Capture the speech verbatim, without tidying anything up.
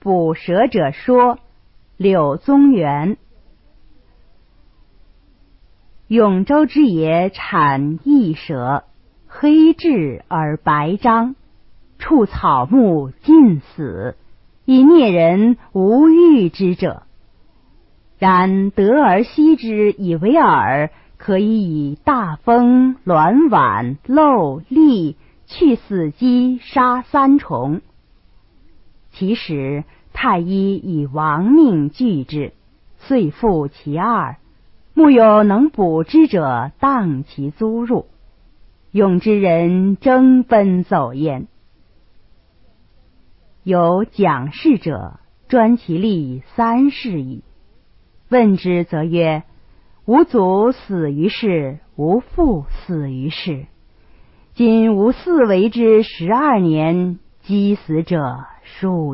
捕蛇者说，柳宗元。永州之野产异蛇，黑质而白章，触草木尽死，以灭人无欲之者。然得而息之以为饵，可以以大风、卵碗、漏、粒去死鸡，杀三虫。其时太医以亡命拒之，遂复其二，木有能捕之者，当其租入。永之人争奔走焉。有讲事者，专其力三世矣。问之则曰：吾祖死于世，吾父死于世，今吾嗣为之十二年，积死者数